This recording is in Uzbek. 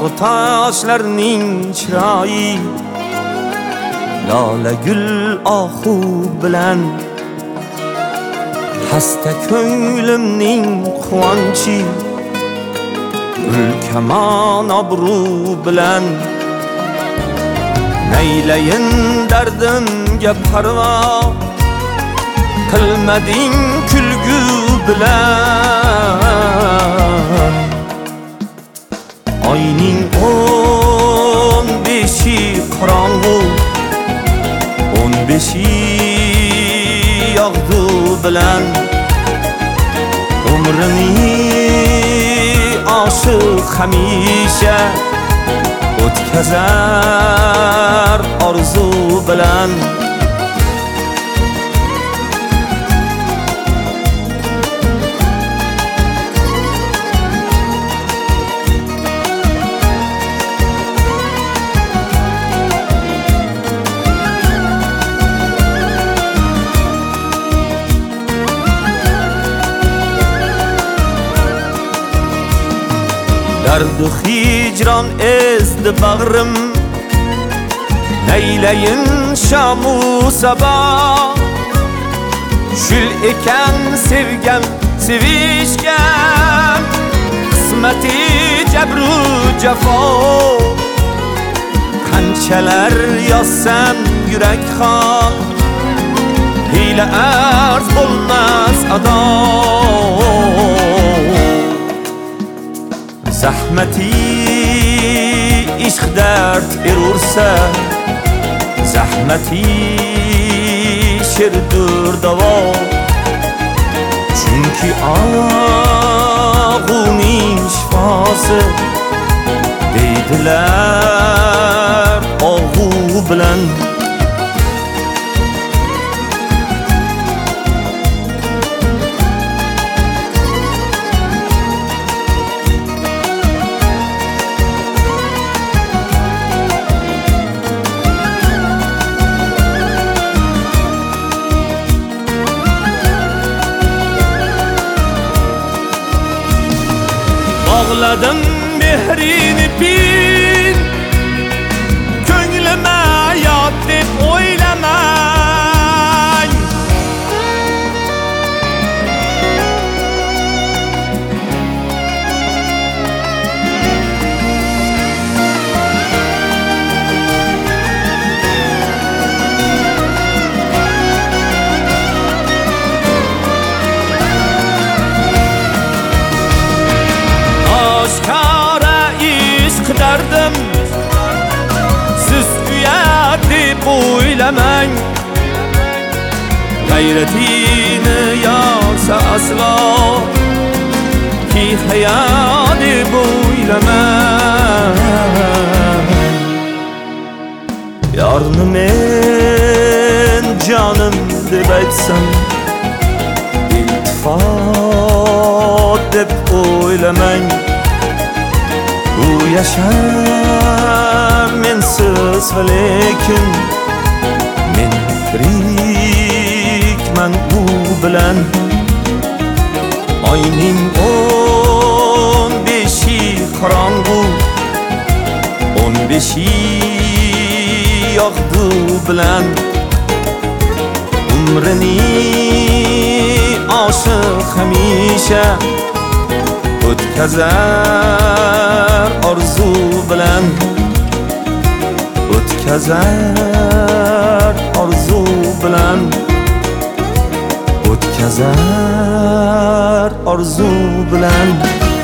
tog' toshlarning chiroyi lola gul ohu bilan hasta ko'nglimning quvonchi ulkamon obro' bilan naylayin dardimga parvo qilmading kulgu bilan oyning 15 qorong'u 15 yog'du bilan umrini oshiq hamisha o'tkazar orzu bilan dardu hicran ezdi bag'rim naylayin shamu sabah shul ekan sevgam sevishgan qismati jabru jafo qanchalar yozsam yurak xon hiyla arz bo'lmas ado zahmati ishq dard erursa zahmati sherdur davo chunki og'uning shifosi deydilar og'u bilan Ağladım mehrini pin Könlüme yat deb oylamay Dardım siz uyat deb o'ylamang g'ayratini yorsa aslo ki hayot deb o'ylamang yorni men jonim deb aytsam iltifot deb o'ylamang bu yashar mensiz va lekin men tirikman u bilan oyning 15 qorong'u 15 yog'du bilan umrini oshiq hamisha o'tkazar orzu bilan o'tkazar orzu bilan o'tkazar orzu bilan